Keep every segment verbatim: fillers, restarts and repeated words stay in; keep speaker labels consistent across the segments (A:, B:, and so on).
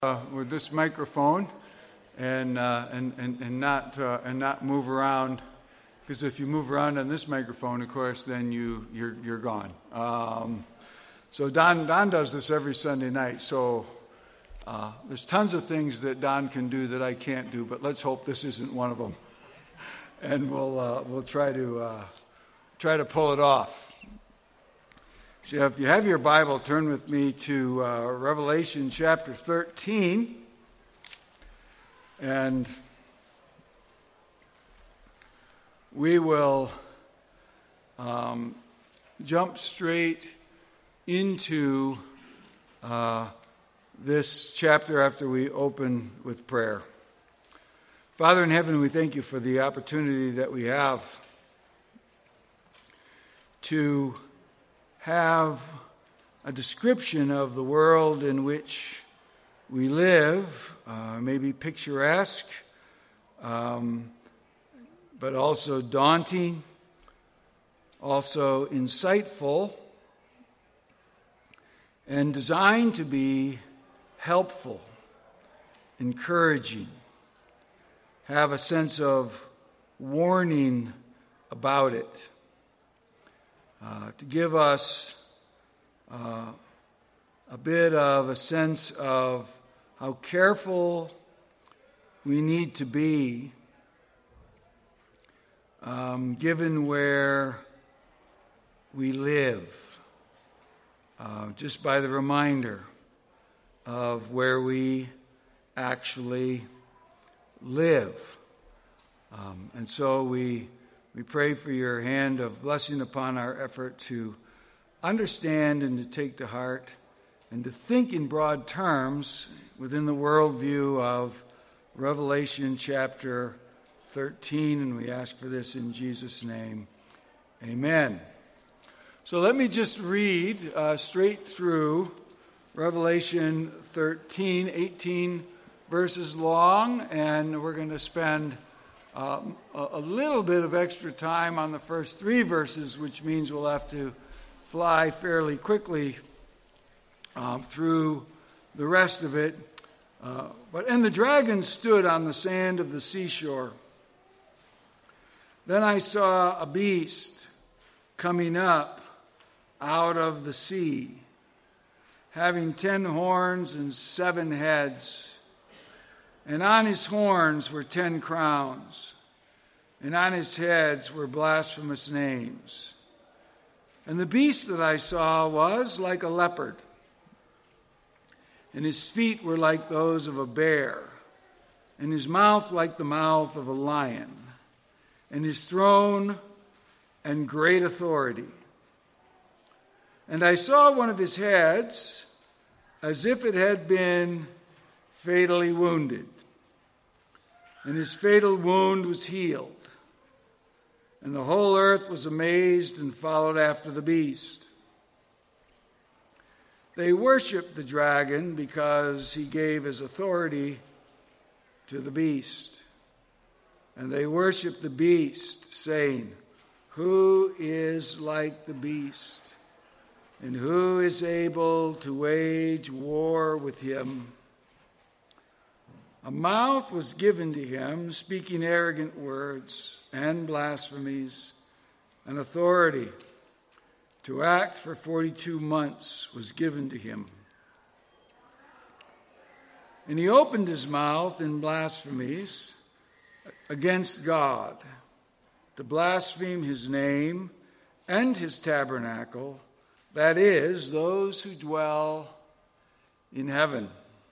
A: Uh, with this microphone and uh, and and and not uh, and not move around, because if you move around on this microphone, of course, then you you're you're gone. Um, so Don Don does this every Sunday night. So uh, there's tons of things that Don can do that I can't do, but let's hope this isn't one of them. And we'll uh, we'll try to uh, try to pull it off. So if you have your Bible, turn with me to uh, Revelation chapter thirteen. And we will um, jump straight into uh, this chapter after we open with prayer. Father in heaven, we thank you for the opportunity that we have to have a description of the world in which we live, uh, maybe picturesque, um, but also daunting, also insightful, and designed to be helpful, encouraging, have a sense of warning about it. Uh, to give us uh, a bit of a sense of how careful we need to be um, given where we live, uh, just by the reminder of where we actually live. Um, and so we We pray for your hand of blessing upon our effort to understand and to take to heart and to think in broad terms within the worldview of Revelation chapter thirteen. And we ask for this in Jesus' name. Amen. So let me just read uh, straight through Revelation thirteen, eighteen verses long, and we're going to spend Um, a, a little bit of extra time on the first three verses, which means we'll have to fly fairly quickly um, through the rest of it. Uh, but and the dragon stood on the sand of the seashore. Then I saw a beast coming up out of the sea, having ten horns and seven heads. And on his horns were ten crowns, and on his heads were blasphemous names. And the beast that I saw was like a leopard, and his feet were like those of a bear, and his mouth like the mouth of a lion, and his throne and great authority. And I saw one of his heads as if it had been fatally wounded, and his fatal wound was healed. And the whole earth was amazed and followed after the beast. They worshiped the dragon because he gave his authority to the beast. And they worshiped the beast, saying, "Who is like the beast? And who is able to wage war with him?" A mouth was given to him, speaking arrogant words and blasphemies, and authority to act for forty-two months was given to him. And he opened his mouth in blasphemies against God, to blaspheme his name and his tabernacle, that is, those who dwell in heaven.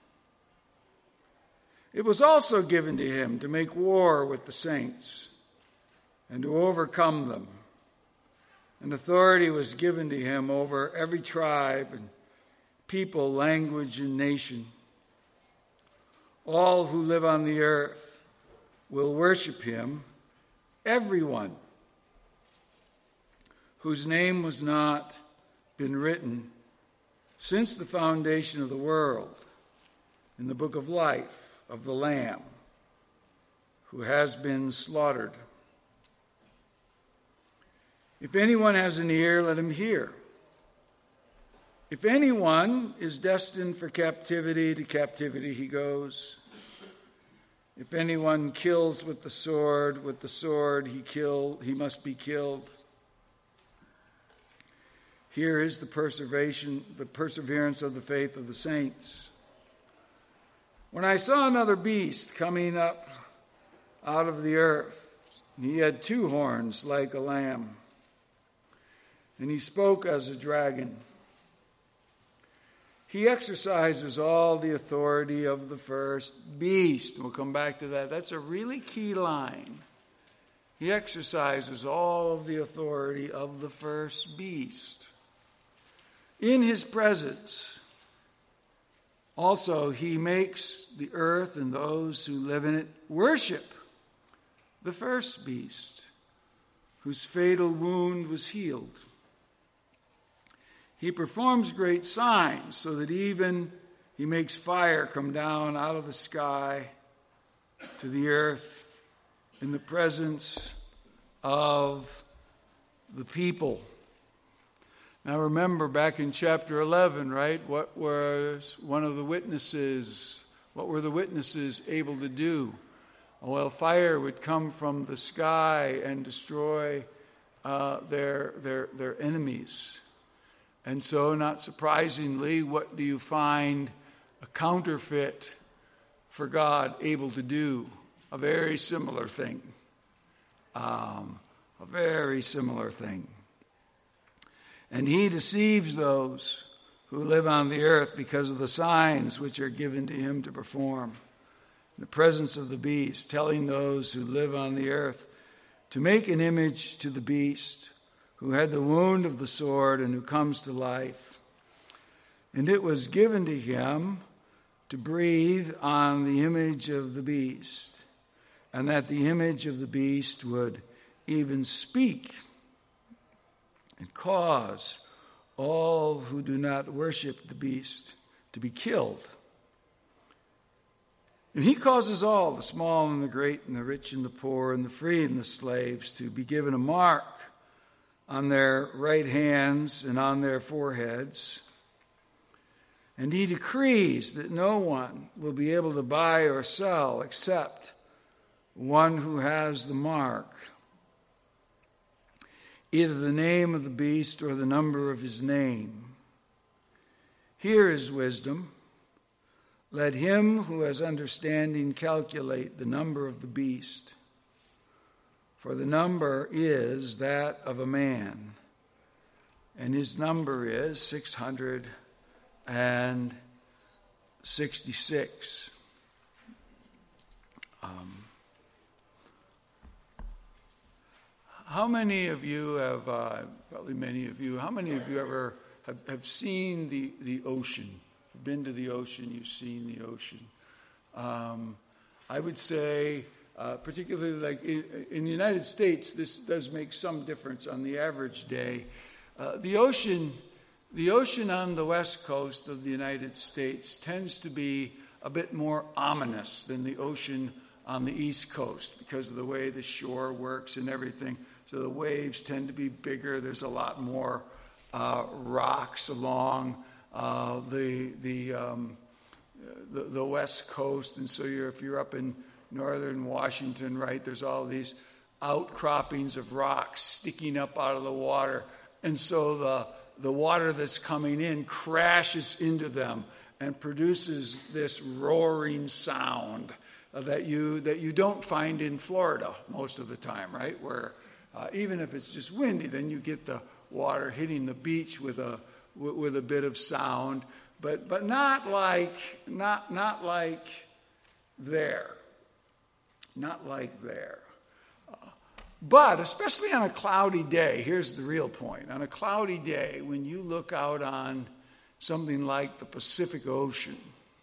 A: It was also given to him to make war with the saints and to overcome them. And authority was given to him over every tribe and people, language, and nation. All who live on the earth will worship him, everyone whose name was not been written since the foundation of the world in the book of life of the Lamb, who has been slaughtered. If anyone has an ear, let him hear. If anyone is destined for captivity, to captivity he goes. If anyone kills with the sword, with the sword he kill, he must be killed. Here is the perseveration, the perseverance of the faith of the saints. When I saw another beast coming up out of the earth, he had two horns like a lamb, and he spoke as a dragon. He exercises all the authority of the first beast. We'll come back to that. That's a really key line. He exercises all of the authority of the first beast. In his presence, also he makes the earth and those who live in it worship the first beast, whose fatal wound was healed. He performs great signs so that even he makes fire come down out of the sky to the earth in the presence of the people. Now remember back in chapter eleven, right? What was one of the witnesses, what were the witnesses able to do? Well, fire would come from the sky and destroy uh, their, their, their enemies. And so, not surprisingly, what do you find a counterfeit for God able to do? A very similar thing. Um, a very similar thing. And he deceives those who live on the earth because of the signs which are given to him to perform. In the presence of the beast, telling those who live on the earth to make an image to the beast, who had the wound of the sword and who comes to life. And it was given to him to breathe on the image of the beast, and that the image of the beast would even speak and cause all who do not worship the beast to be killed. And he causes all, the small and the great and the rich and the poor and the free and the slaves, to be given a mark on their right hands and on their foreheads. And he decrees that no one will be able to buy or sell except one who has the mark, either the name of the beast or the number of his name. Here is wisdom. Let him who has understanding calculate the number of the beast, for the number is that of a man, and his number is six hundred sixty-six. Um, how many of you have, uh, probably many of you, how many of you ever have, have seen the, the ocean? You've been to the ocean, you've seen the ocean. Um, I would say, Uh, particularly like in, in the United States, this does make some difference on the average day. Uh, the ocean, the ocean on the west coast of the United States tends to be a bit more ominous than the ocean on the east coast because of the way the shore works and everything. So the waves tend to be bigger. There's a lot more uh, rocks along uh, the the, um, the the west coast, and so you're if you're up in northern Washington, right, there's all these outcroppings of rocks sticking up out of the water. And so the, the water that's coming in crashes into them and produces this roaring sound uh, that you that you don't find in Florida most of the time, right? Where uh, even if it's just windy, then you get the water hitting the beach with a with a bit of sound, but but not like not not like there. Not like there. Uh, but especially on a cloudy day, here's the real point. On a cloudy day, when you look out on something like the Pacific Ocean,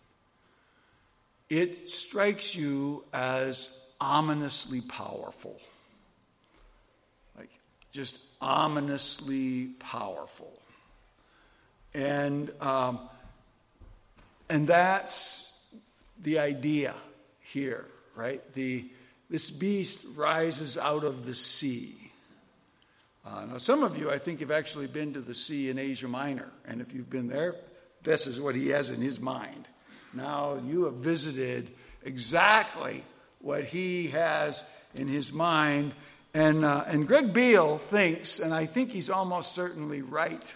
A: it strikes you as ominously powerful. Like just ominously powerful. And um, and that's the idea here. Right, the this beast rises out of the sea. Uh, now, some of you, I think, have actually been to the sea in Asia Minor. And if you've been there, this is what he has in his mind. Now, you have visited exactly what he has in his mind. And, uh, and Greg Beale thinks, and I think he's almost certainly right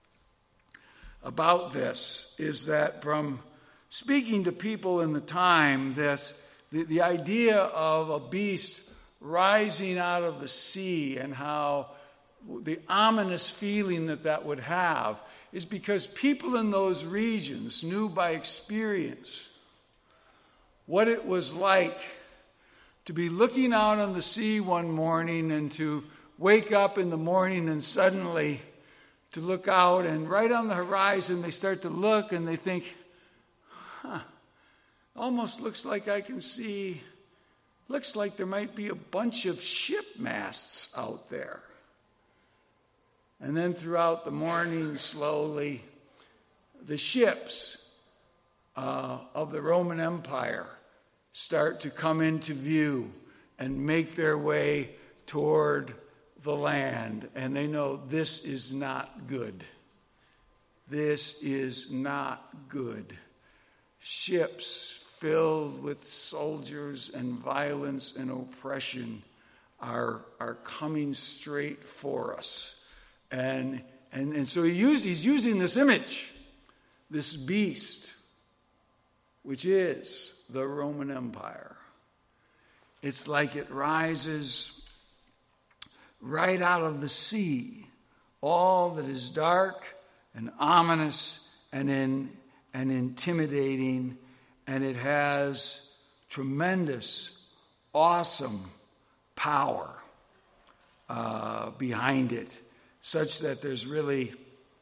A: about this, is that from speaking to people in the time, this the, the idea of a beast rising out of the sea and how the ominous feeling that that would have is because people in those regions knew by experience what it was like to be looking out on the sea one morning and to wake up in the morning and suddenly to look out, and right on the horizon they start to look and they think, huh, almost looks like I can see, looks like there might be a bunch of ship masts out there. And then throughout the morning, slowly, the ships uh, of the Roman Empire start to come into view and make their way toward the land. And they know this is not good. This is not good. Ships filled with soldiers and violence and oppression are, are coming straight for us. And, and, and so he use, he's using this image, this beast, which is the Roman Empire. It's like it rises right out of the sea, all that is dark and ominous and, in, and intimidating, and it has tremendous, awesome power uh, behind it, such that there's really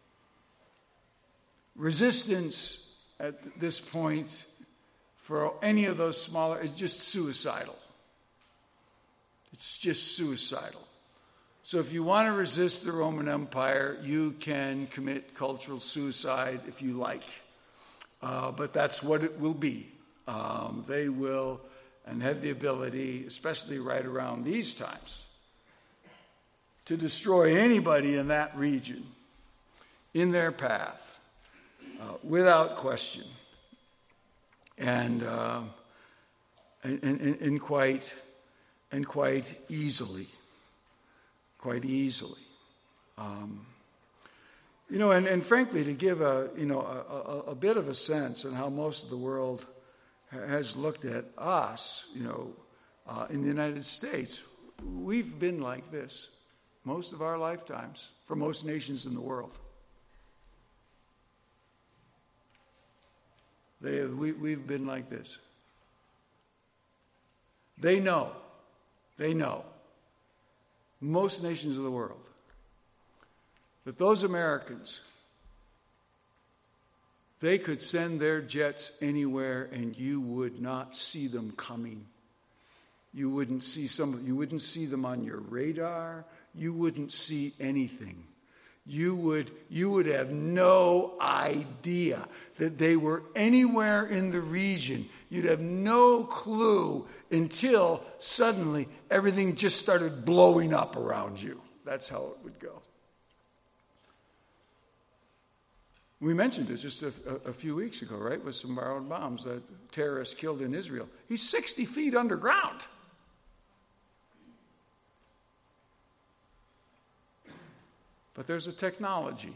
A: resistance at this point for any of those smaller. It's just suicidal. It's just suicidal. So if you want to resist the Roman Empire, you can commit cultural suicide if you like. Uh, but that's what it will be. Um, they will, and have the ability, especially right around these times, to destroy anybody in that region in their path, uh, without question, and, uh, and, and and quite and quite easily, quite easily. Um, you know, and, and frankly, to give a you know a, a, a bit of a sense on how most of the world has looked at us, you know, uh, in the United States, we've been like this most of our lifetimes, for most nations in the world. They have, we, we've been like this. They know, they know, most nations of the world, that those Americans, they could send their jets anywhere and you would not see them coming. You wouldn't see some, you wouldn't see them on your radar. You wouldn't see anything. You would, you would have no idea that they were anywhere in the region. You'd have no clue until suddenly everything just started blowing up around you. That's how it would go. We mentioned it just a, a, a few weeks ago, right, with some borrowed bombs that terrorists killed in Israel. He's sixty feet underground. But there's a technology.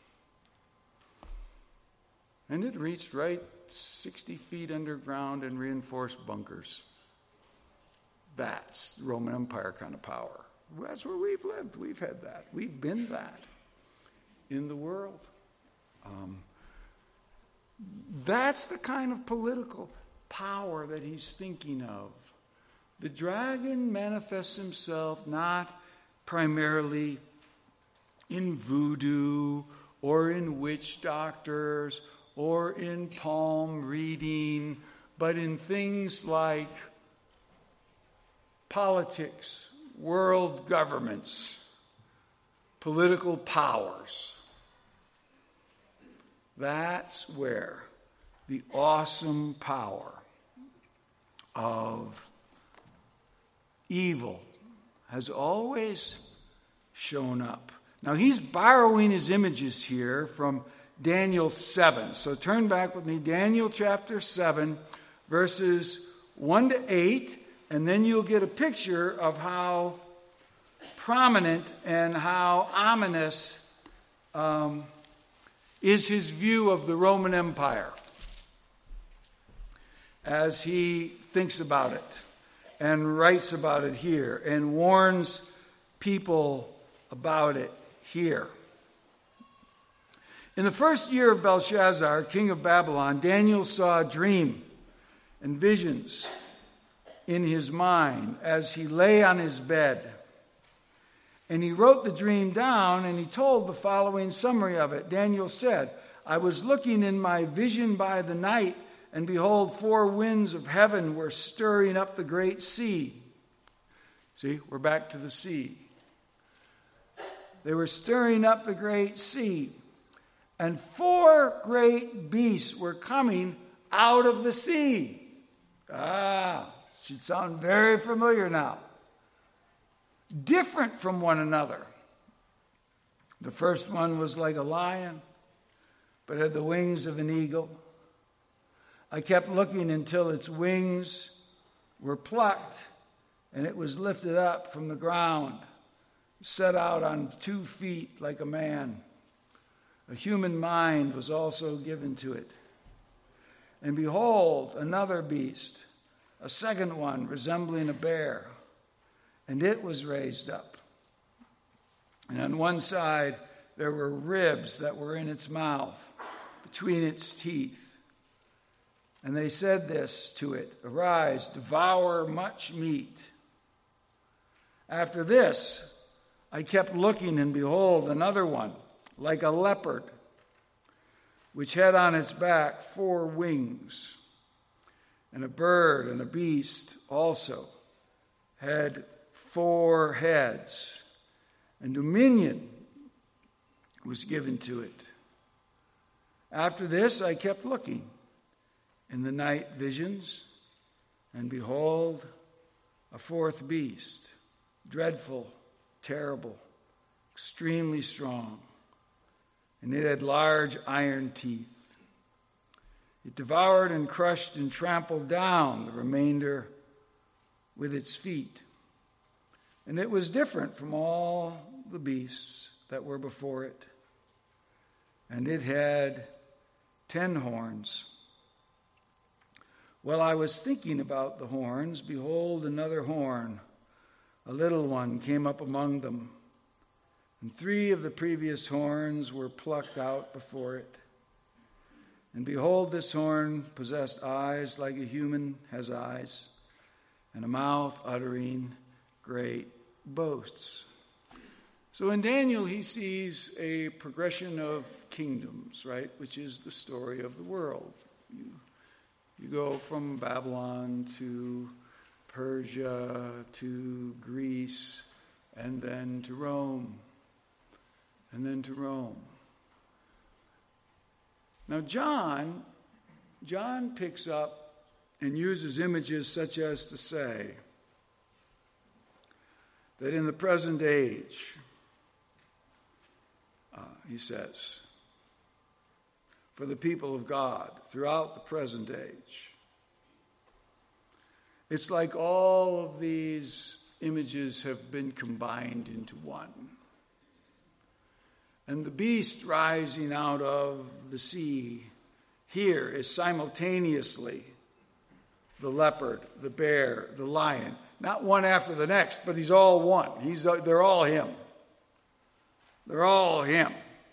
A: And it reached right sixty feet underground in reinforced bunkers. That's Roman Empire kind of power. That's where we've lived. We've had that. We've been that in the world. Um, that's the kind of political power that he's thinking of. The dragon manifests himself not primarily in voodoo or in witch doctors or in palm reading, but in things like politics, world governments, political powers. That's where the awesome power of evil has always shown up. Now he's borrowing his images here from Daniel seven. So turn back with me, Daniel chapter seven, verses one to eight, and then you'll get a picture of how prominent and how ominous um, is his view of the Roman Empire as he thinks about it and writes about it here and warns people about it here. In the first year of Belshazzar, king of Babylon, Daniel saw a dream and visions in his mind as he lay on his bed. And he wrote the dream down, and he told the following summary of it. Daniel said, I was looking in my vision by the night, and behold, four winds of heaven were stirring up the great sea. See, we're back to the sea. They were stirring up the great sea. And four great beasts were coming out of the sea. Ah, should sound very familiar now. Different from one another. The first one was like a lion, but had the wings of an eagle. I kept looking until its wings were plucked, and it was lifted up from the ground, set out on two feet like a man. A human mind was also given to it. And behold, another beast, a second one resembling a bear, and it was raised up. And on one side there were ribs that were in its mouth, between its teeth. And they said this to it, Arise, devour much meat. After this, I kept looking, and behold, another one, like a leopard, which had on its back four wings. And a bird and a beast also had four heads, and dominion was given to it. After this, I kept looking in the night visions, and behold, a fourth beast, dreadful, terrible, extremely strong, and it had large iron teeth. It devoured and crushed and trampled down the remainder with its feet. And it was different from all the beasts that were before it. And it had ten horns. While I was thinking about the horns, behold, another horn, a little one, came up among them. And three of the previous horns were plucked out before it. And behold, this horn possessed eyes like a human has eyes, and a mouth uttering great boasts. So in Daniel, he sees a progression of kingdoms, right, which is the story of the world. You, you go from Babylon to Persia to Greece, and then to Rome, and then to Rome. Now John, John picks up and uses images such as to say that in the present age, uh, he says, for the people of God throughout the present age, it's like all of these images have been combined into one. And the beast rising out of the sea here is simultaneously the leopard, the bear, the lion. Not one after the next, but he's all one. He's, they're all him. They're all him.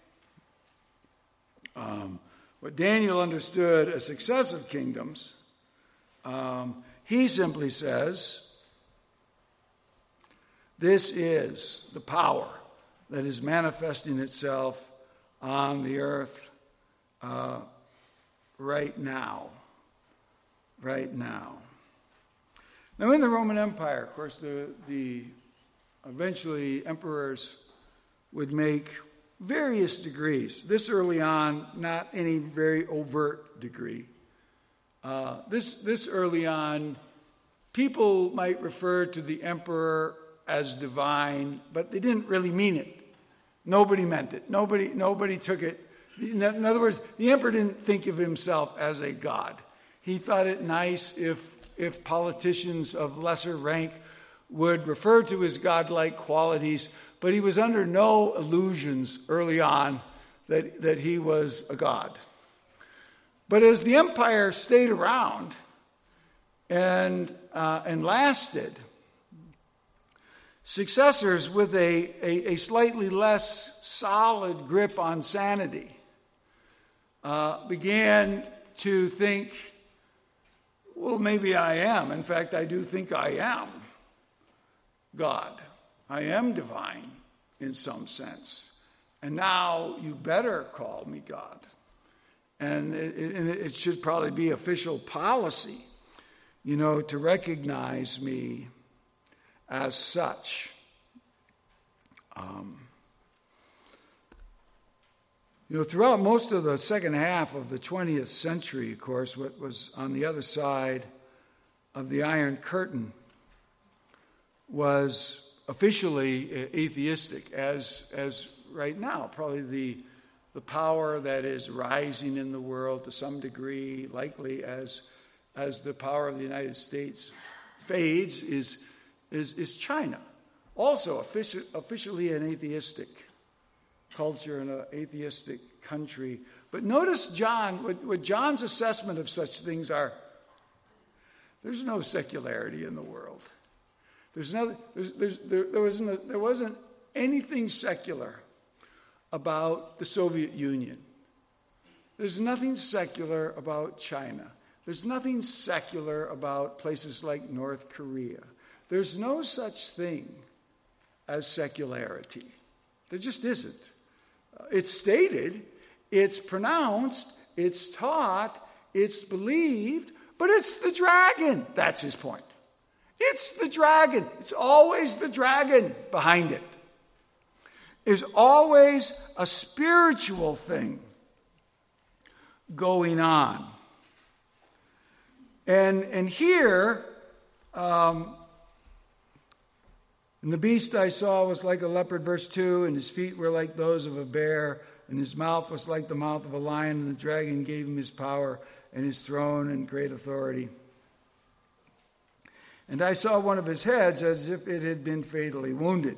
A: Um, what Daniel understood as successive kingdoms, um, he simply says, this is the power that is manifesting itself on the earth uh, right now. Right now. Now, in the Roman Empire, of course, the, the eventually emperors would make various degrees. This early on, not any very overt degree. Uh, this, this early on, people might refer to the emperor as divine, but they didn't really mean it. Nobody meant it. Nobody, nobody took it. In other words, the emperor didn't think of himself as a god. He thought it nice if, if politicians of lesser rank would refer to his godlike qualities, but he was under no illusions early on that, that he was a god. But as the empire stayed around and, uh, and lasted, successors with a, a, a slightly less solid grip on sanity uh, began to think, well, maybe I am. In fact, I do think I am God. I am divine in some sense. And now you better call me God. And it, and it should probably be official policy, you know, to recognize me as such. Um, you know, throughout most of the second half of the twentieth century, of course, what was on the other side of the Iron Curtain was officially atheistic, as as right now, probably the the power that is rising in the world to some degree, likely as as the power of the United States fades, is is, is China. Also offici- officially an atheistic culture and an atheistic country. But notice John, what, what John's assessment of such things are, there's no secularity in the world. There's no, there's, there's, there, there, wasn't a, there wasn't anything secular about the Soviet Union. There's nothing secular about China. There's nothing secular about places like North Korea. There's no such thing as secularity. There just isn't. It's stated, it's pronounced, it's taught, it's believed, but it's the dragon. That's his point. It's the dragon. It's always the dragon behind it. There's always a spiritual thing going on. And, and here, um, and the beast I saw was like a leopard, verse two, and his feet were like those of a bear, and his mouth was like the mouth of a lion, and the dragon gave him his power and his throne and great authority. And I saw one of his heads as if it had been fatally wounded.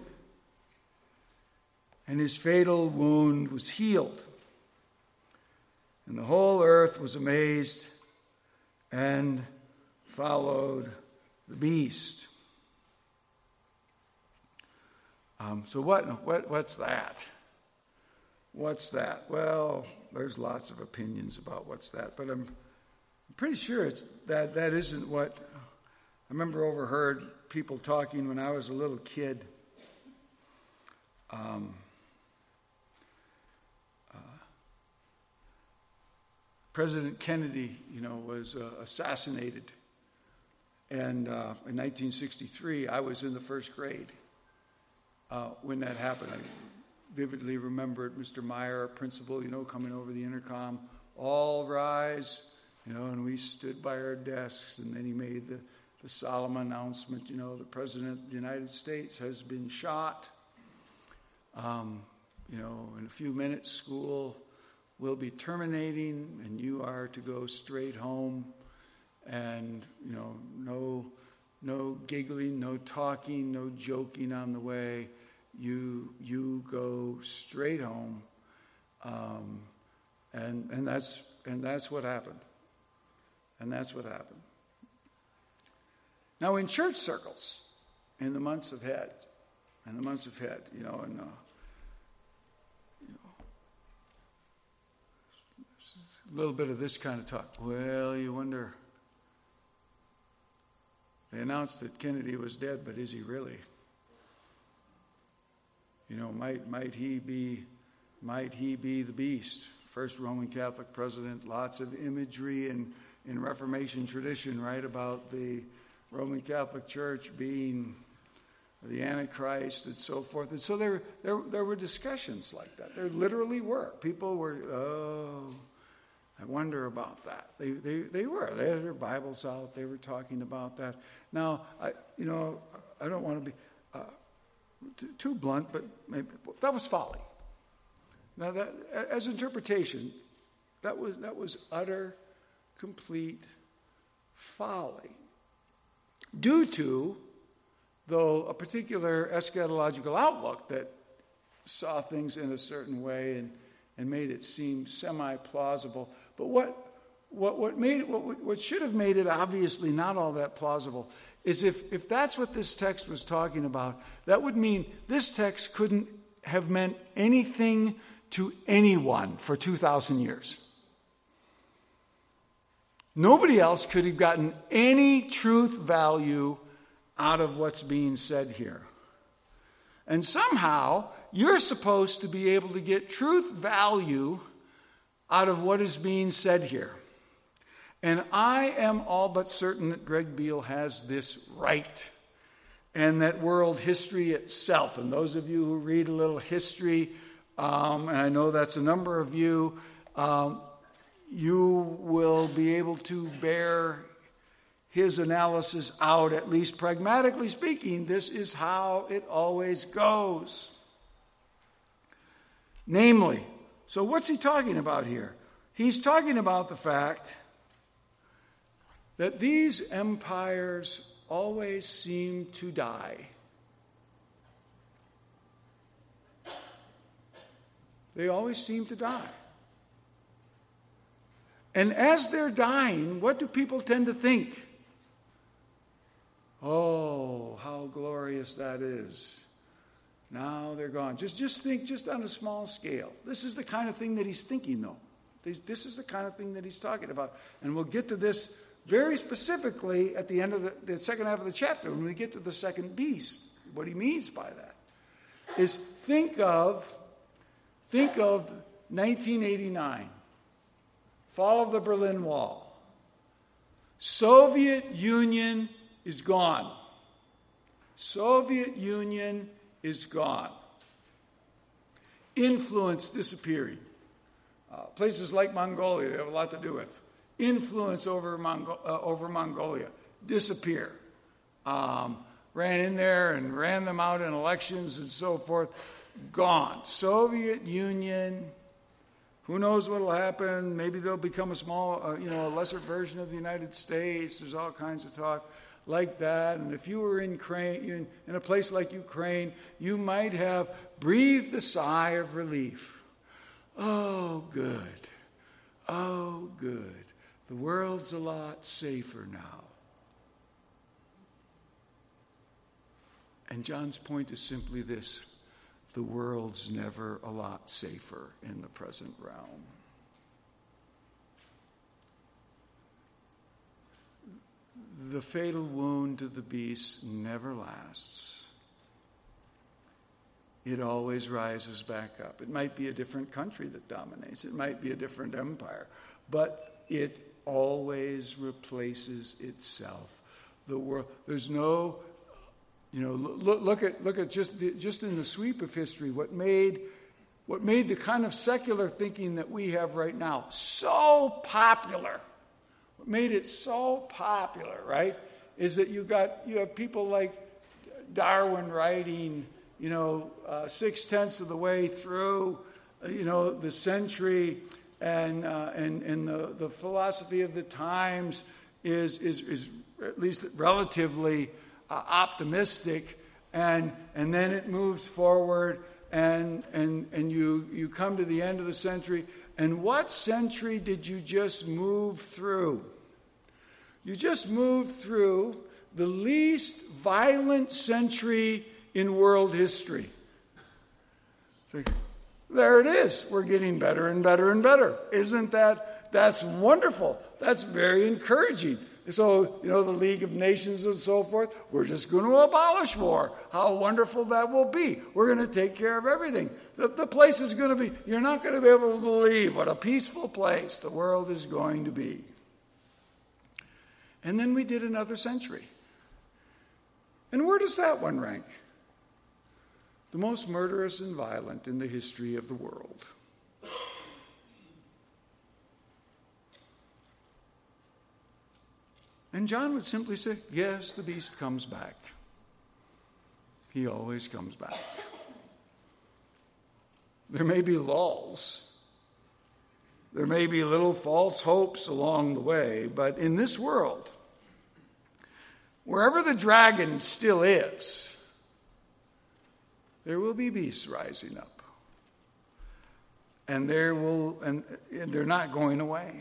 A: And his fatal wound was healed. And the whole earth was amazed and followed the beast. Um, so what, what? What's that? What's that? Well, there's lots of opinions about what's that, but I'm pretty sure it's that that isn't what. I remember overheard people talking when I was a little kid. Um, uh, President Kennedy, you know, was uh, assassinated, and uh, in nineteen sixty-three, I was in the first grade uh, when that happened. I vividly remember it, Mister Meyer, our principal, you know, coming over the intercom, all rise, you know, and we stood by our desks, and then he made the The solemn announcement, you know, the President of the United States has been shot. Um, you know, in a few minutes, school will be terminating, and you are to go straight home. And, you know, no, no giggling, no talking, no joking on the way. You, you go straight home, um, and and that's and that's what happened. And that's what happened. Now, in church circles, in the months ahead, in the months ahead, you know, and uh, you know, a little bit of this kind of talk. Well, you wonder. They announced that Kennedy was dead, but is he really? You know, might might he be, might he be the beast? First Roman Catholic president. Lots of imagery in in Reformation tradition, right, about the Roman Catholic Church being the Antichrist and so forth. And so there, there, there were discussions like that. There literally were. People were, oh, I wonder about that. They, they, they were. They had their Bibles out. They were talking about that. Now, I, you know, I don't want to be, uh, too blunt, but maybe that was folly. Now, that, as interpretation, that was that was utter, complete folly. Due to, though, a particular eschatological outlook that saw things in a certain way and, and made it seem semi-plausible. But what what what made it, what what should have made it obviously not all that plausible is if, if that's what this text was talking about, that would mean this text couldn't have meant anything to anyone for two thousand years. Nobody else could have gotten any truth value out of what's being said here. And somehow, you're supposed to be able to get truth value out of what is being said here. And I am all but certain that Greg Beale has this right. And that world history itself, and those of you who read a little history, um, and I know that's a number of you, um, you will be able to bear his analysis out, at least pragmatically speaking. This is how it always goes. Namely, so what's he talking about here? He's talking about the fact that these empires always seem to die. They always seem to die. And as they're dying, what do people tend to think? Oh, how glorious that is. Now they're gone. Just, just think just on a small scale. This is the kind of thing that he's thinking, though. This, this is the kind of thing that he's talking about. And we'll get to this very specifically at the end of the, the second half of the chapter, when we get to the second beast. What he means by that is think of, think of nineteen eighty-nine. Fall of the Berlin Wall. Soviet Union is gone. Soviet Union is gone. Influence disappearing. Uh, places like Mongolia, they have a lot to do with. Influence over, Mongo- uh, over Mongolia disappear. Um, ran in there and ran them out in elections and so forth. Gone. Soviet Union. Who knows what will happen? Maybe they'll become a small, uh, you know, a lesser version of the United States. There's all kinds of talk like that. And if you were in, Ukraine, in a place like Ukraine, you might have breathed a sigh of relief. Oh, good. Oh, good. The world's a lot safer now. And John's point is simply this. The world's never a lot safer in the present realm. The fatal wound to the beast never lasts. It always rises back up. It might be a different country that dominates. It might be a different empire. But it always replaces itself. The world, there's no... You know, look, look at look at just the, just in the sweep of history, what made what made the kind of secular thinking that we have right now so popular. What made it so popular, right, is that you got you have people like Darwin writing, you know, uh, six tenths of the way through, uh, you know, the century, and uh, and and the, the philosophy of the times is is is at least relatively Uh, optimistic, and and then it moves forward, and and and you you come to the end of the century. And what century did you just move through? You just moved through the least violent century in world history. So, there it is. We're getting better and better and better. Isn't that that's wonderful? That's very encouraging. So, you know, the League of Nations and so forth, we're just going to abolish war. How wonderful that will be. We're going to take care of everything. The, the place is going to be, you're not going to be able to believe what a peaceful place the world is going to be. And then we did another century. And where does that one rank? The most murderous and violent in the history of the world. And John would simply say, yes, the beast comes back. he always comes back. There may be lulls. There may be little false hopes along the way, but in this world, wherever the dragon still is, there will be beasts rising up. And there will, and they're not going away.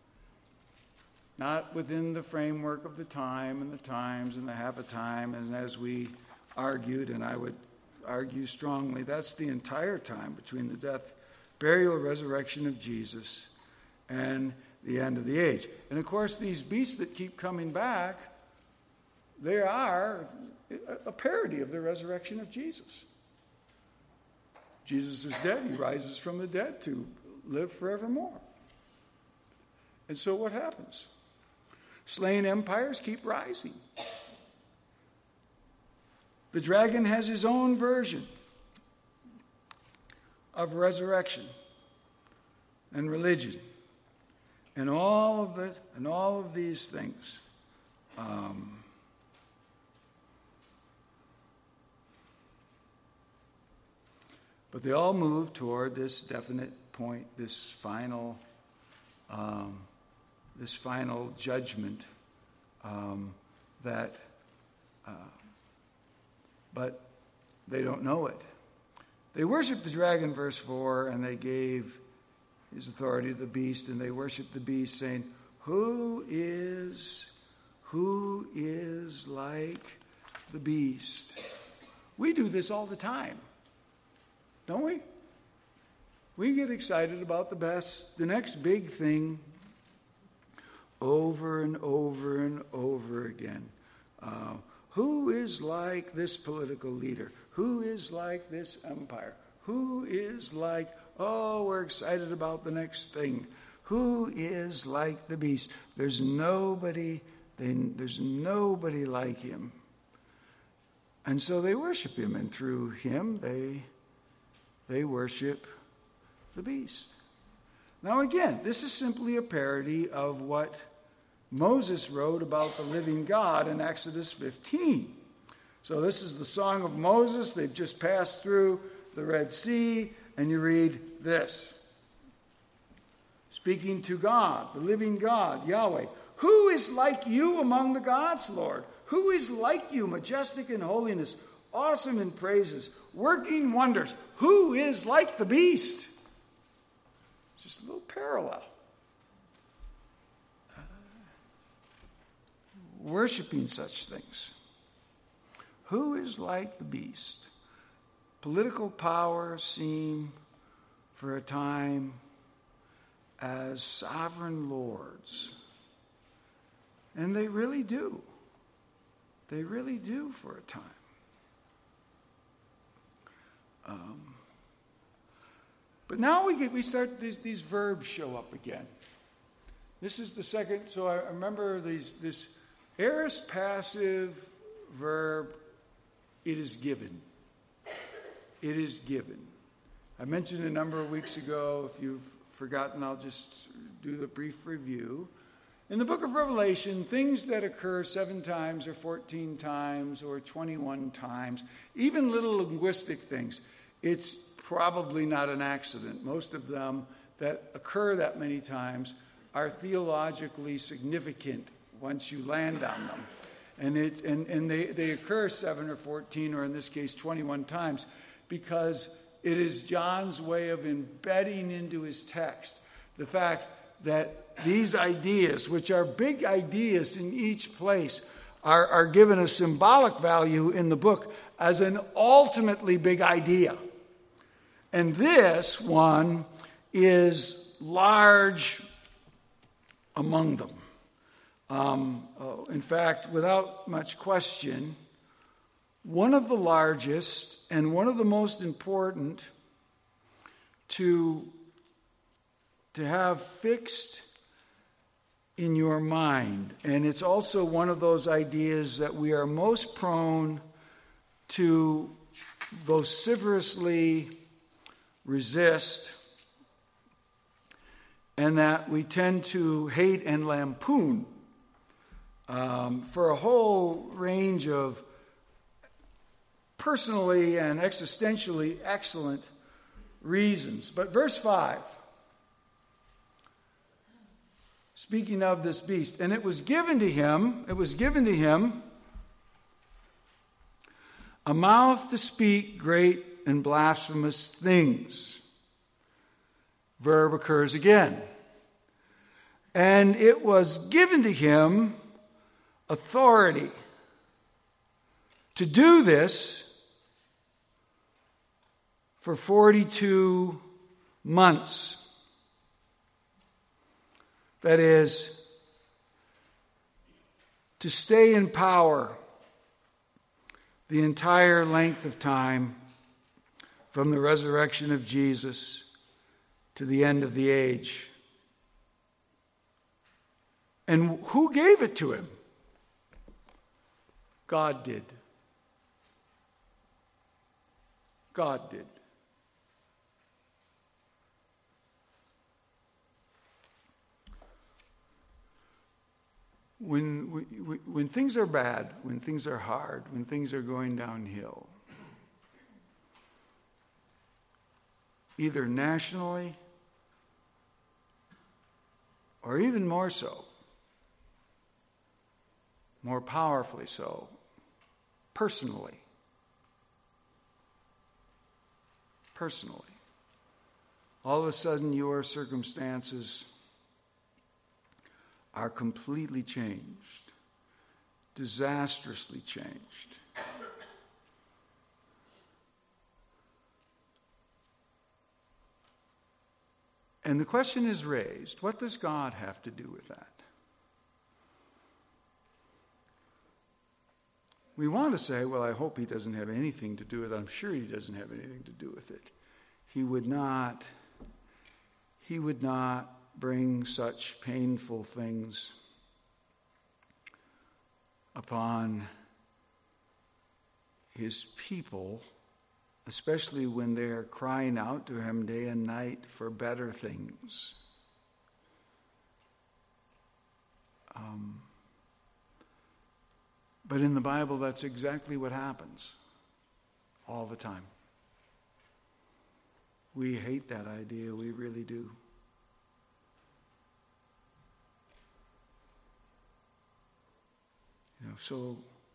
A: Not within the framework of the time and the times and the half a time, and as we argued, and I would argue strongly, that's the entire time between the death, burial, resurrection of Jesus and the end of the age. And of course, these beasts that keep coming back, they are a parody of the resurrection of Jesus. Jesus is dead. He rises from the dead to live forevermore. And so what happens? Slain empires keep rising. The dragon has his own version of resurrection and religion and all of it and all of these things. Um, but they all move toward this definite point, this final, um, this final judgment um, that. Uh, But they don't know it. They worshiped the dragon, verse four, and they gave his authority to the beast, and they worshiped the beast, saying, Who is, who is like the beast? We do this all the time, don't we? We get excited about the best, the next big thing, over and over and over again. Uh, Who is like this political leader? Who is like this empire? Who is like, oh, we're excited about the next thing. Who is like the beast? There's nobody, they, there's nobody like him. And so they worship him, and through him they, they worship the beast. Now again, this is simply a parody of what Moses wrote about the living God in Exodus fifteen. So this is the song of Moses. They've just passed through the Red Sea, and you read this. Speaking to God, the living God, Yahweh. Who is like you among the gods, Lord? Who is like you, majestic in holiness, awesome in praises, working wonders? Who is like the beast? Just a little parallel. Worshipping such things. Who is like the beast? Political power seem for a time as sovereign lords. And they really do. They really do for a time. Um, but now we get we start these, these verbs show up again. This is the second. So I remember these this aorist passive verb. It is given. It is given. I mentioned a number of weeks ago. If you've forgotten, I'll just do the brief review. In the book of Revelation, things that occur seven times or fourteen times or twenty-one times, even little linguistic things, it's probably not an accident. Most of them that occur that many times are theologically significant once you land on them. And it and, and they, they occur seven or fourteen, or in this case twenty-one times, because it is John's way of embedding into his text the fact that these ideas, which are big ideas in each place, are, are given a symbolic value in the book as an ultimately big idea. And this one is large among them. Um, oh, in fact, without much question, one of the largest and one of the most important to, to have fixed in your mind. And it's also one of those ideas that we are most prone to vociferously resist, and that we tend to hate and lampoon um, for a whole range of personally and existentially excellent reasons. But verse five, speaking of this beast, and it was given to him, it was given to him a mouth to speak great and blasphemous things. Verb occurs again. And it was given to him authority to do this for forty-two months. That is, to stay in power the entire length of time from the resurrection of Jesus to the end of the age. And who gave it to him? God did. God did. When, we, when things are bad, when things are hard, when things are going downhill, either nationally or even more so, more powerfully so, personally, personally, all of a sudden your circumstances are completely changed, disastrously changed. And the question is raised, what does God have to do with that? We want to say, well, I hope he doesn't have anything to do with it. I'm sure he doesn't have anything to do with it. He would not, he would not bring such painful things upon his people, especially when they are crying out to him day and night for better things. Um, but in the Bible, that's exactly what happens all the time. We hate that idea, we really do. You know, so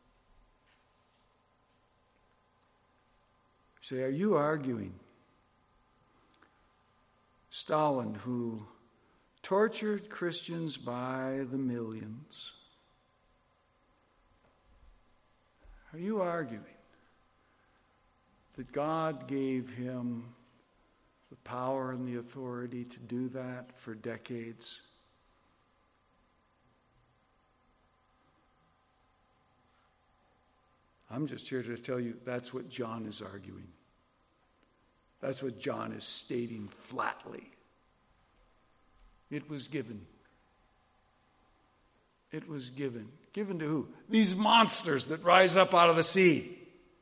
A: say, are you arguing Stalin, who tortured Christians by the millions? Are you arguing that God gave him the power and the authority to do that for decades? I'm just here to tell you that's what John is arguing. That's what John is stating flatly. It was given. It was given. Given to who? These monsters that rise up out of the sea.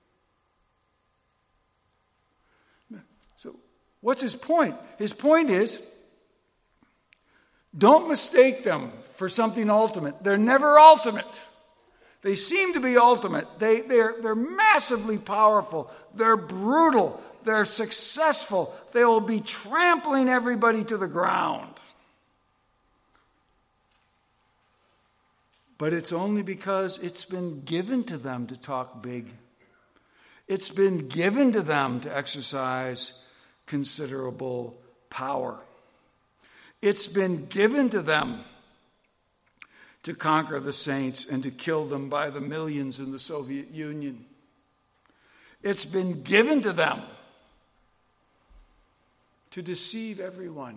A: So, what's his point? His point is, don't mistake them for something ultimate. They're never ultimate. They seem to be ultimate. They, they're, they're massively powerful. They're brutal. They're successful. They will be trampling everybody to the ground. But it's only because it's been given to them to talk big. It's been given to them to exercise considerable power. It's been given to them to conquer the saints and to kill them by the millions in the Soviet Union. It's been given to them to deceive everyone.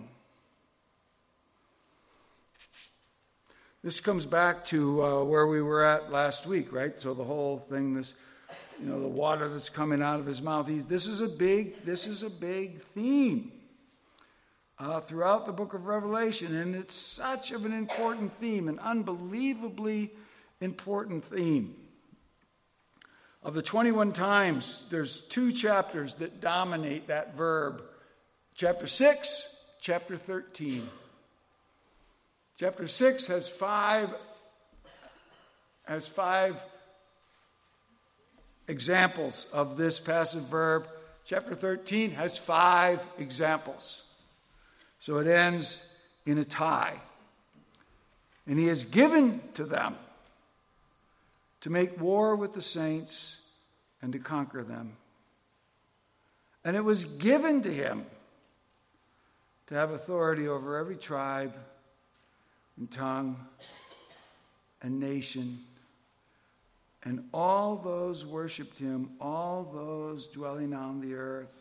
A: This comes back to uh, where we were at last week, right? So the whole thing, this, you know, the water that's coming out of his mouth. He's, this is a big, this is a big theme uh, throughout the book of Revelation, and it's such of an important theme, an unbelievably important theme. Of the twenty-one times, there's two chapters that dominate that verb. Chapter six, chapter thirteen. Chapter six has five, has five examples of this passive verb. Chapter thirteen has five examples. So it ends in a tie. And he has given to them to make war with the saints and to conquer them. And it was given to him to have authority over every tribe and tongue and nation. And all those worshipped him, all those dwelling on the earth.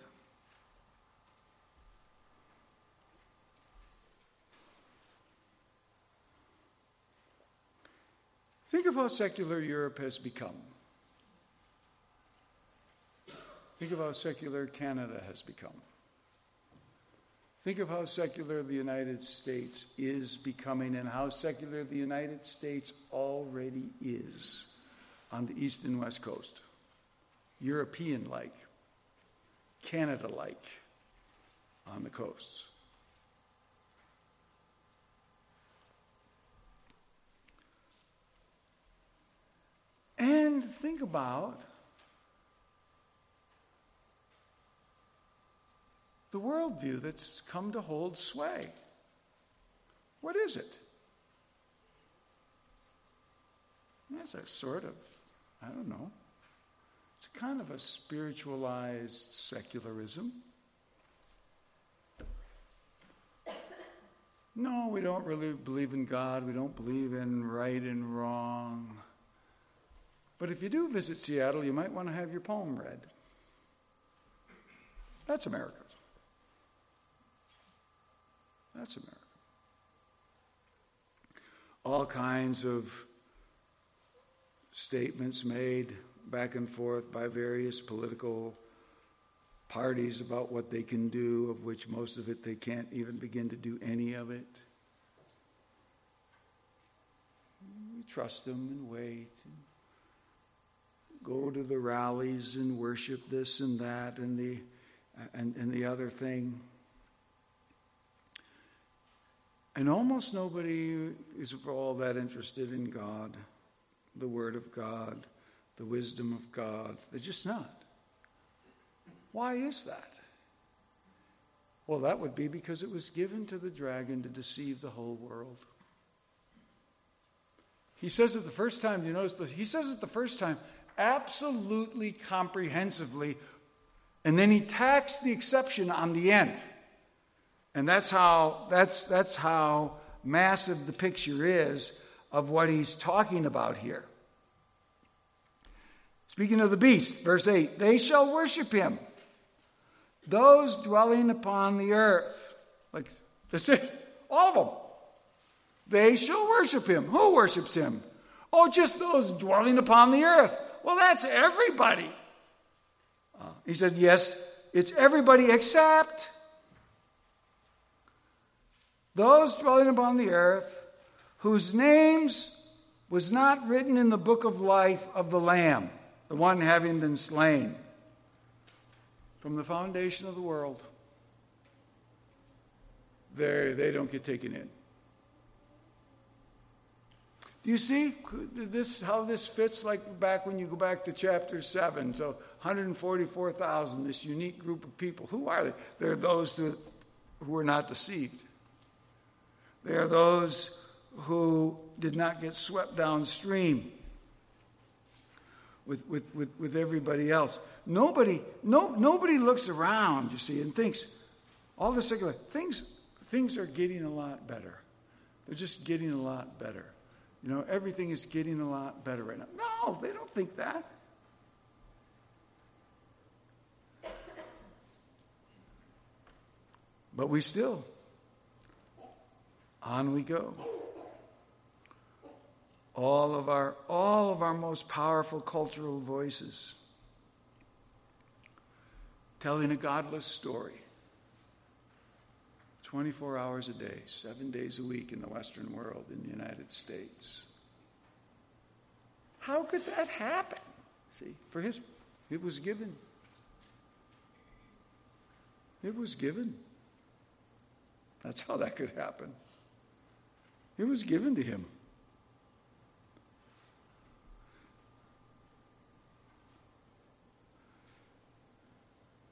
A: Think of how secular Europe has become. Think of how secular Canada has become. Think of how secular the United States is becoming and how secular the United States already is on the east and west coast. European-like, Canada-like on the coasts. And think about the worldview that's come to hold sway. What is it? It's a sort of, I don't know, it's kind of a spiritualized secularism. No, we don't really believe in God. We don't believe in right and wrong. But if you do visit Seattle, you might want to have your poem read. That's America. That's America. All kinds of statements made back and forth by various political parties about what they can do, of which most of it they can't even begin to do any of it. We trust them and wait and go to the rallies and worship this and that and the and, and the other thing. And almost nobody is all that interested in God, the Word of God, the wisdom of God. They're just not. Why is that? Well, that would be because it was given to the dragon to deceive the whole world. He says it the first time, you notice, that he says it the first time absolutely comprehensively, and then he tacks the exception on the end. And that's how that's that's how massive the picture is of what he's talking about here. Speaking of the beast, verse eight, they shall worship him, those dwelling upon the earth. Like, that's it, all of them. They shall worship him. Who worships him? Oh, just those dwelling upon the earth. Well, that's everybody. Uh, he said, yes, it's everybody except those dwelling upon the earth, whose names was not written in the book of life of the Lamb, the one having been slain from the foundation of the world. They they don't get taken in. Do you see this? How this fits? Like back when you go back to chapter seven, so one hundred forty-four thousand, this unique group of people. Who are they? They're those who, who are not deceived. They are those who did not get swept downstream with, with, with, with everybody else. Nobody, no, nobody looks around, you see, and thinks, all the secular, things, things are getting a lot better. They're just getting a lot better. You know, everything is getting a lot better right now. No, they don't think that. But we still, on we go. All of our all of our most powerful cultural voices telling a godless story. twenty-four hours a day, seven days a week in the Western world, in the United States. How could that happen? See, for his, it was given. It was given. That's how that could happen. It was given to him.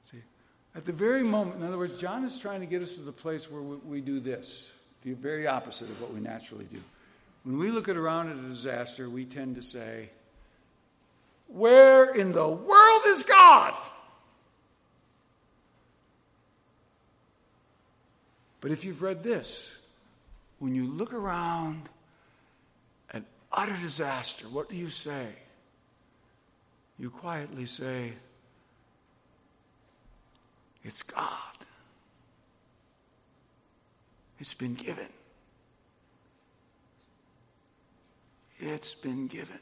A: See, at the very moment, in other words, John is trying to get us to the place where we, we do this, the very opposite of what we naturally do. When we look at around at a disaster, we tend to say, where in the world is God? But if you've read this, when you look around at utter disaster, what do you say? You quietly say, it's God. It's been given. It's been given.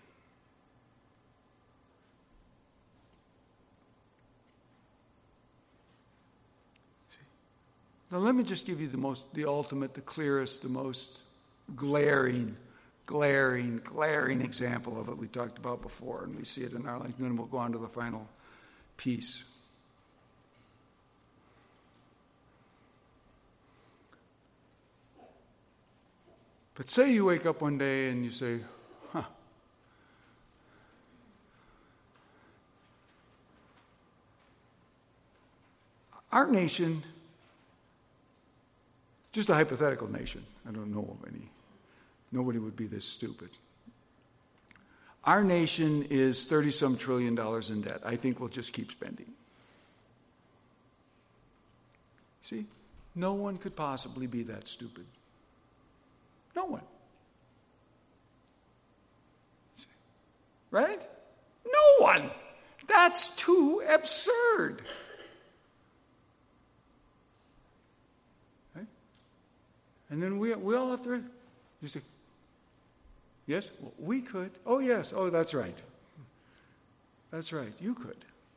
A: See? Now let me just give you the most, the ultimate, the clearest, the most glaring, glaring, glaring example of it we talked about before, and we see it in our lives. Then we'll go on to the final piece. But say you wake up one day and you say, huh, our nation, just a hypothetical nation, I don't know of any, nobody would be this stupid. Our nation is thirty-some trillion dollars in debt. I think we'll just keep spending. See, no one could possibly be that stupid. No one. See? Right? No one. That's too absurd. Right? And then we we all have to, you say, yes, well, we could. Oh, yes. Oh, that's right. That's right. You could.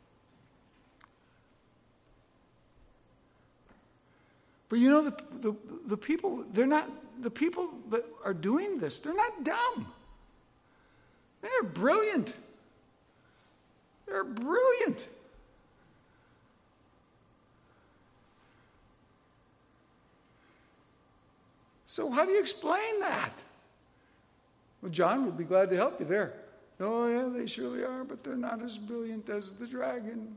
A: But you know, the, the the people, they're not, the people that are doing this, they're not dumb. They're brilliant. They're brilliant. So how do you explain that? Well, John would be glad to help you there. Oh, yeah, they surely are, but they're not as brilliant as the dragon.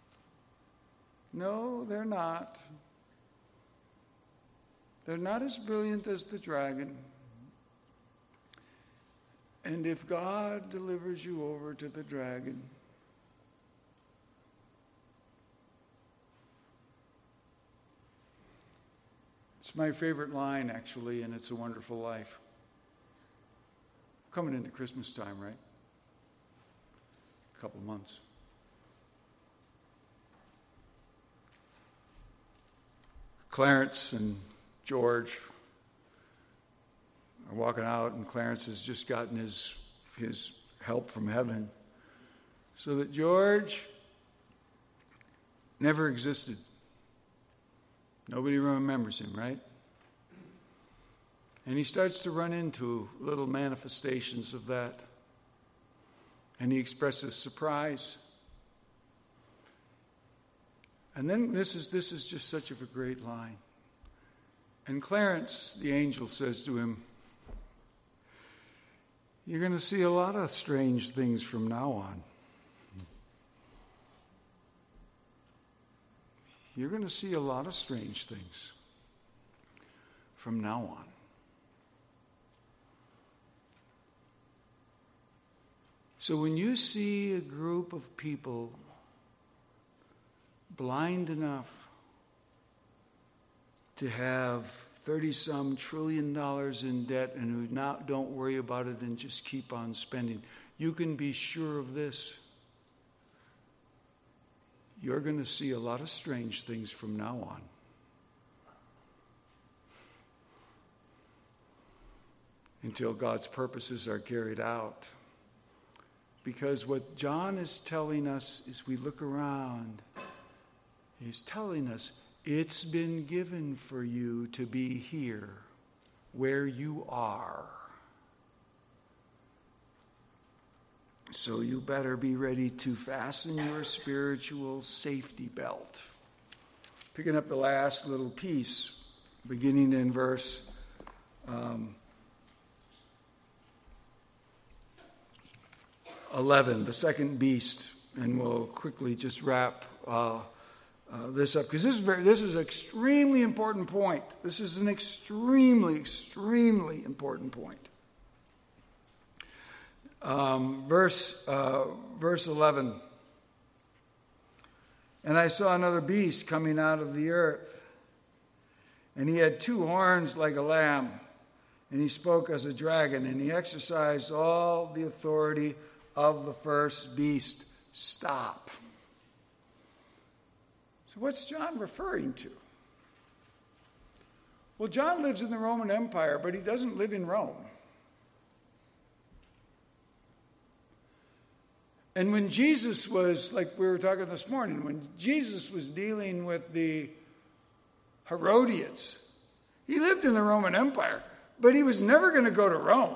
A: No, they're not. They're not as brilliant as the dragon. And if God delivers you over to the dragon, it's my favorite line, actually, in It's a Wonderful Life. Coming into Christmas time, right? A couple months. Clarence and George are walking out, and Clarence has just gotten his his help from heaven, so that George never existed. Nobody remembers him, right? And he starts to run into little manifestations of that, and he expresses surprise. And then this is this is just such of a great line. And Clarence, the angel, says to him, you're going to see a lot of strange things from now on. You're going to see a lot of strange things from now on. So when you see a group of people blind enough to have thirty-some trillion dollars in debt and who not don't worry about it and just keep on spending, you can be sure of this. You're going to see a lot of strange things from now on. Until God's purposes are carried out. Because what John is telling us is we look around, he's telling us, it's been given for you to be here, where you are. So you better be ready to fasten your spiritual safety belt. Picking up the last little piece, beginning in verse um, eleven, the second beast, and we'll quickly just wrap uh, uh, this up because this is very, this is an extremely important point. This is an extremely, extremely important point. Um, verse uh, verse eleven. And I saw another beast coming out of the earth, and he had two horns like a lamb, and he spoke as a dragon, and he exercised all the authority of the first beast. Stop. So what's John referring to? Well, John lives in the Roman Empire, but he doesn't live in Rome. And when Jesus was, like we were talking this morning, when Jesus was dealing with the Herodians, he lived in the Roman Empire, but he was never going to go to Rome.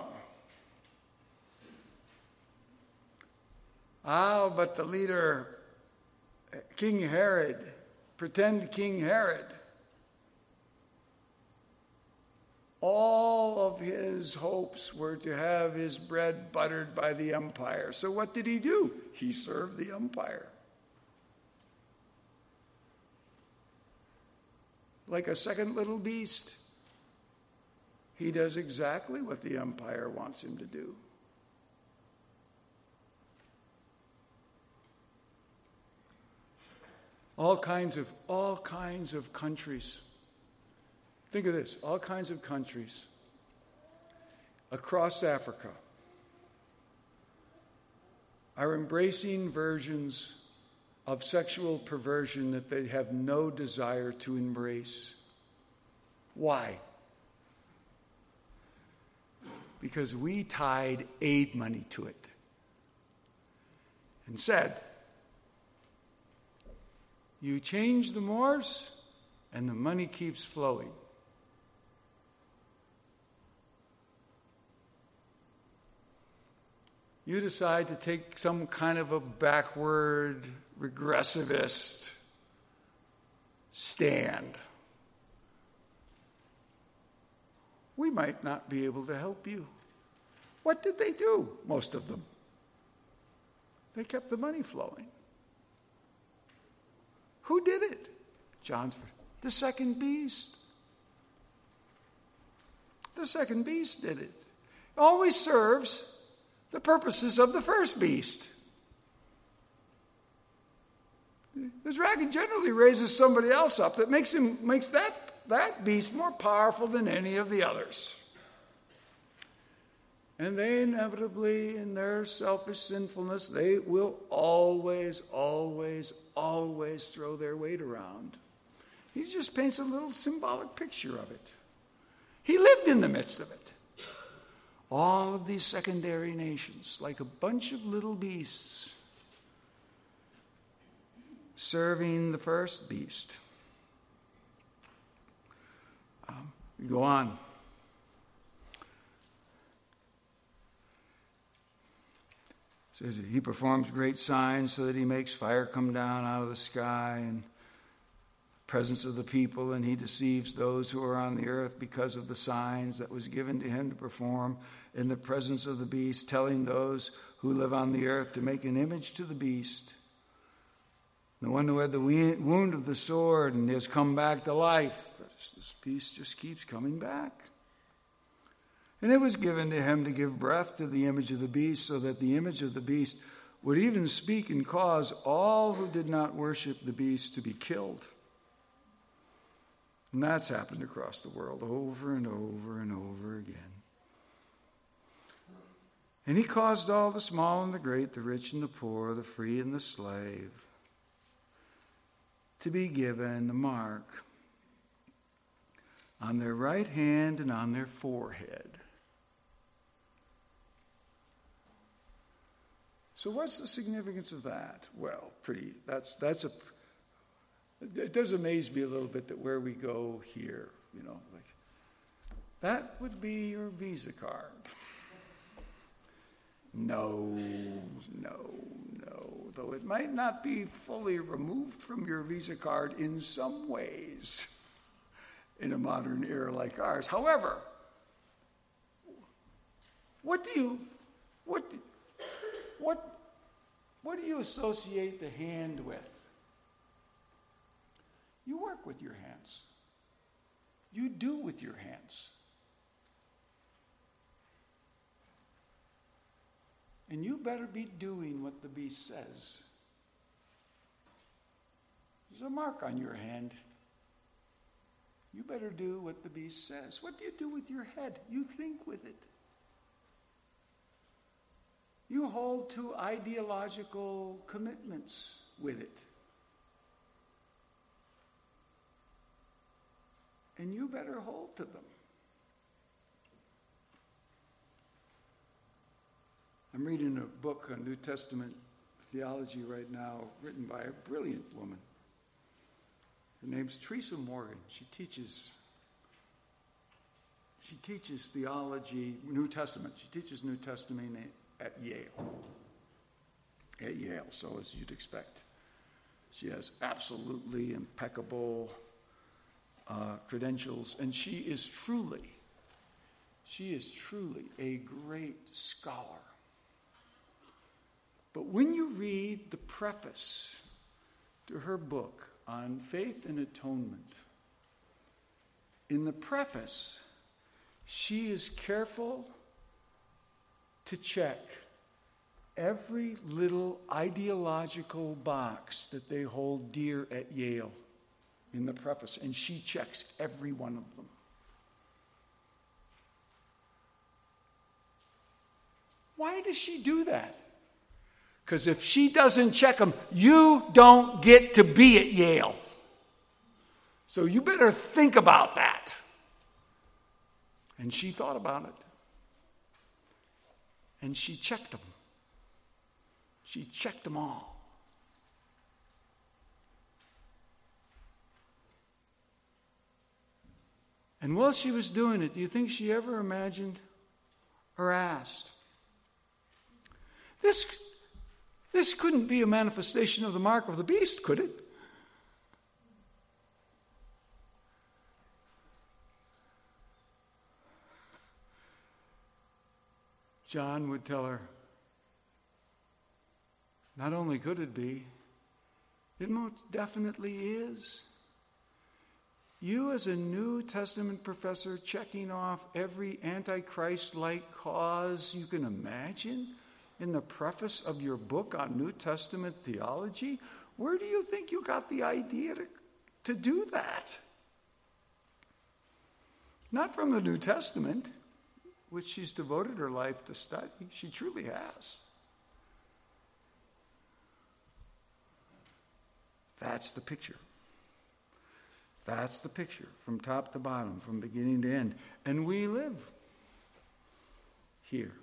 A: Ah, but the leader, King Herod, pretend King Herod, all of his hopes were to have his bread buttered by the empire. So what did he do? He served the empire. Like a second little beast, he does exactly what the empire wants him to do. All kinds of, all kinds of countries. Think of this, all kinds of countries across Africa are embracing versions of sexual perversion that they have no desire to embrace. Why? Because we tied aid money to it and said, you change the mores and the money keeps flowing. You decide to take some kind of a backward, regressivist stand. We might not be able to help you. What did they do? Most of them. They kept the money flowing. Who did it? John's, the second beast. The second beast did it. It always serves the purposes of the first beast. The dragon generally raises somebody else up that makes him makes that, that beast more powerful than any of the others. And they inevitably, in their selfish sinfulness, they will always, always, always throw their weight around. He just paints a little symbolic picture of it. He lived in the midst of it. All of these secondary nations, like a bunch of little beasts, serving the first beast. Um, we go on. It says he performs great signs so that he makes fire come down out of the sky and presence of the people, and he deceives those who are on the earth because of the signs that was given to him to perform in the presence of the beast, telling those who live on the earth to make an image to the beast. The one who had the wound of the sword and has come back to life. This beast just keeps coming back. And it was given to him to give breath to the image of the beast, so that the image of the beast would even speak and cause all who did not worship the beast to be killed. And that's happened across the world over and over and over again. And he caused all the small and the great, the rich and the poor, the free and the slave, to be given a mark on their right hand and on their forehead. So what's the significance of that? Well, pretty, that's, that's a, it does amaze me a little bit that where we go here, you know, like, that would be your Visa card. No, no, no. Though it might not be fully removed from your Visa card in some ways in a modern era like ours. However, what do you, what, what, what do you associate the hand with? You work with your hands. You do with your hands. And you better be doing what the beast says. There's a mark on your hand. You better do what the beast says. What do you do with your head? You think with it. You hold to ideological commitments with it. And you better hold to them. I'm reading a book on New Testament theology right now, written by a brilliant woman. Her name's Teresa Morgan. She teaches she teaches theology, New Testament. She teaches New Testament at Yale. At Yale, so as you'd expect. She has absolutely impeccable uh, credentials, and she is truly, she is truly a great scholar. But when you read the preface to her book on faith and atonement, in the preface, she is careful to check every little ideological box that they hold dear at Yale in the preface, and she checks every one of them. Why does she do that? Because if she doesn't check them, you don't get to be at Yale. So you better think about that. And she thought about it. And she checked them. She checked them all. And while she was doing it, do you think she ever imagined or asked, This, this couldn't be a manifestation of the mark of the beast, could it? John would tell her, not only could it be, it most definitely is. You as a New Testament professor checking off every Antichrist-like cause you can imagine in the preface of your book on New Testament theology, where do you think you got the idea to, to do that? Not from the New Testament, which she's devoted her life to study. She truly has. That's the picture. That's the picture from top to bottom, from beginning to end. And we live here.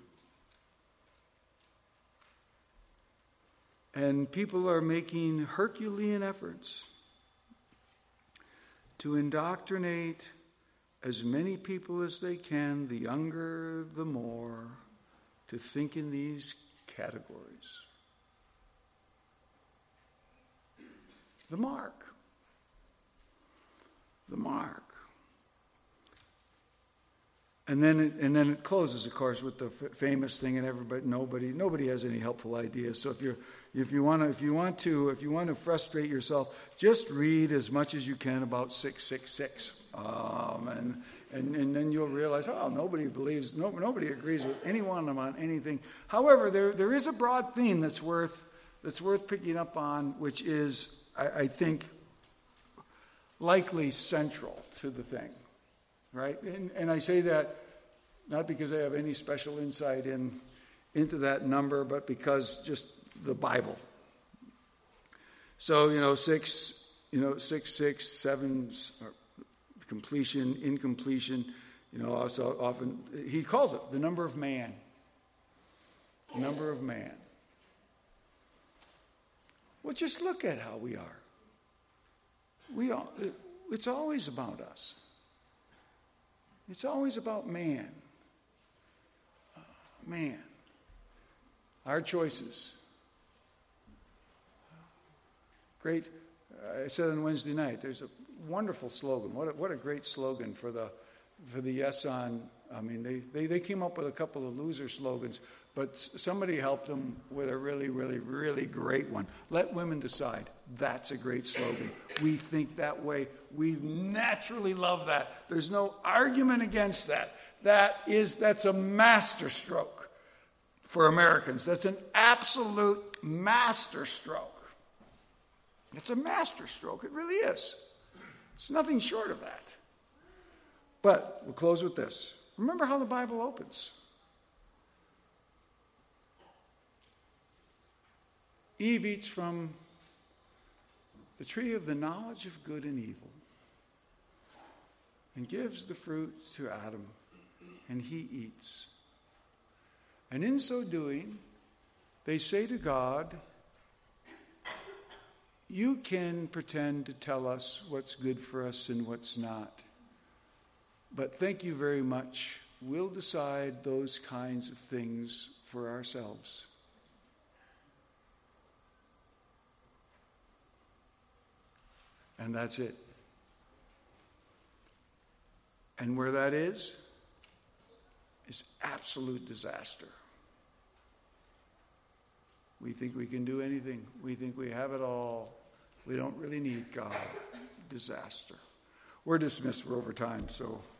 A: And people are making Herculean efforts to indoctrinate as many people as they can, the younger, the more, to think in these categories. The mark. The mark. And then it, and then it closes, of course, with the f- famous thing, and everybody, nobody, nobody has any helpful ideas. So if you're, if you want to, if you want to, if you want to frustrate yourself, just read as much as you can about six six six, um, and and and then you'll realize, oh, nobody believes, no, nobody agrees with anyone on anything. However, there there is a broad theme that's worth that's worth picking up on, which is, I, I think, likely central to the thing. Right? And, and I say that not because I have any special insight in into that number, but because just the Bible. So, you know, six, you know, six, six, seven, completion, incompletion, you know, also often, he calls it the number of man. The number of man. Well, just look at how we are. We all, it's always about us. It's always about man. Uh, man. Our choices. Great. Uh, I said on Wednesday night, there's a wonderful slogan. What a, what a great slogan for the for the Yes on. I mean, they, they, they came up with a couple of loser slogans, But somebody helped them with a really, really, really great one. Let women decide. That's a great slogan. We think that way. We naturally love that. There's no argument against that. That is, that's a masterstroke for Americans. That's an absolute masterstroke. It's a masterstroke. It really is. It's nothing short of that. But we'll close with this. Remember how the Bible opens. Eve eats from the tree of the knowledge of good and evil and gives the fruit to Adam, and he eats. And in so doing, they say to God, you can pretend to tell us what's good for us and what's not. But thank you very much. We'll decide those kinds of things for ourselves. And that's it. And where that is, is absolute disaster. We think we can do anything. We think we have it all. We don't really need God. Disaster. We're dismissed. We're over time, so...